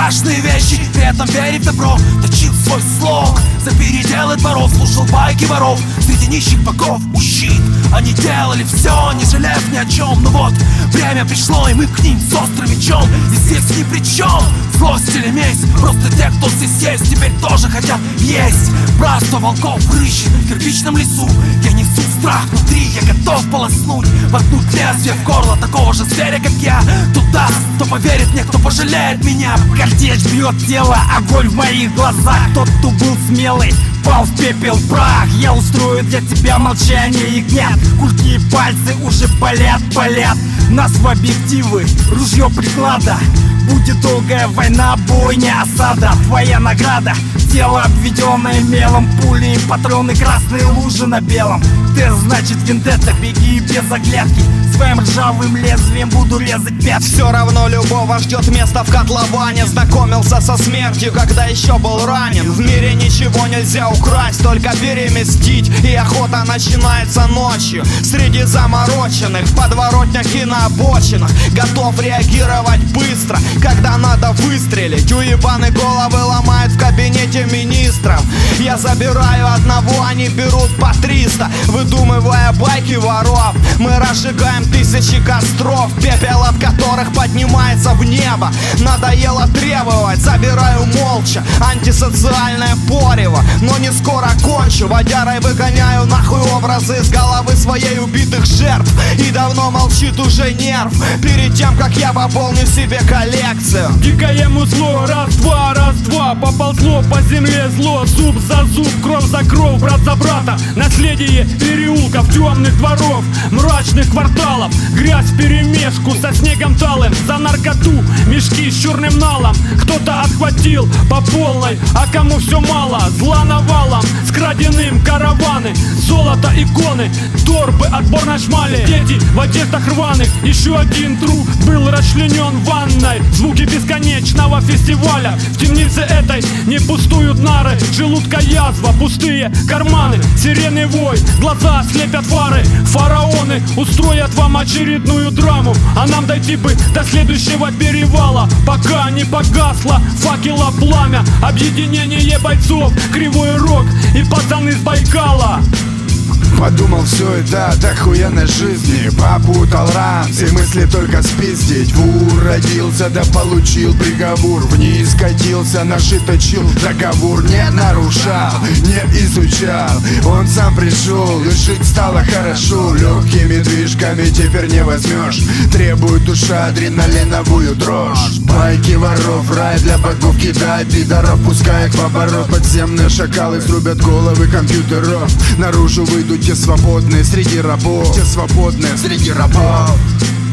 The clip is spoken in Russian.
страшные вещи, при этом веря в добро, точил свой слог за переделы дворов, слушал байки воров среди нищих богов у щит. Они делали все, не жалев ни о чем. Но вот время пришло, и мы к ним с острым мечом. И здесь ни при чем злость или месть, просто те, кто здесь есть, теперь тоже хотят есть. Братство волков рыщет в кирпичном лесу. Я несу страх внутри, я готов полоснуть, воткнуть лезвие в горло такого же зверя, как я. Туда, кто поверит мне, кто пожалеет меня. Картечь бьет тело, огонь в моих глазах. Тот, кто был смелый, пал в пепел прах. Я устрою для тебя молчание и гнев. Кульки и пальцы уже палят. Нас в объективы, ружье приклада. Будет долгая война, бойня, осада. Твоя награда, тело обведенное мелом. Пули и патроны, красные лужи на белом. Ты, значит, вендетта, беги без оглядки. Своим ржавым лезвием буду резать пятки. Все равно любого ждет место в котловане. Знакомился со смертью, когда еще был ранен. В мире ничего нельзя украсть, только переместить. И охота начинается ночью среди замороченных, в подворотнях и на обочинах. Готов реагировать быстро, когда надо выстрелить. Уебаны головы ломают в кабинете министров. Я забираю одного, они берут по 300. Выдумывая байки воров, мы разжигаем тысячи костров, пепел от которых поднимается в небо. Надоело требовать, забираю молча. Антисоциальное порево, но не скоро кончу. Водярой выгоняю нахуй образы из головы своей убитых жертв. И давно молчит уже нерв перед тем, как я пополню себе коллекцию. Дикое музло, раз-два, поползло по земле зло. Зуб за зуб, кровь за кровь, брат за брата. Наследие переулков, темных дворов, мрачных кварталов. Грязь вперемешку со снегом талым. За наркоту мешки с черным налом. Кто-то отхватил по полной, а кому все мало. Зла навалом, с краденым караваны. Золото, иконы, торбы, отборной шмали. Дети в одеждах рваных. Еще один труп был расчленен в ванной. Звуки бесконечного фестиваля. В темнице этой не пустуют нары. Желудка язва, пустые карманы. Сирены вой, глаза слепят фары. Фараоны устроят вам очередную драму. А нам дойти бы до следующего перевала, пока не погасло факела пламя. Объединение бойцов, кривой рог и пацаны с Байкала. Подумал, все это от охуенной жизни. Попутал ранцы, мысли только спиздить. В Ур родился, да получил приговор. Вниз катился, ножи точил, договор не нарушал, не изучал. Он сам пришел, и жить стало хорошо. Легкими движками теперь не возьмешь. Требует душа адреналиновую дрожь. Байки воров, рай для богов, кидай пидоров, пускай их в оборот. Подземные шакалы срубят головы компьютеров. Наружу выйдут те свободные среди рабов, те свободные среди рабов.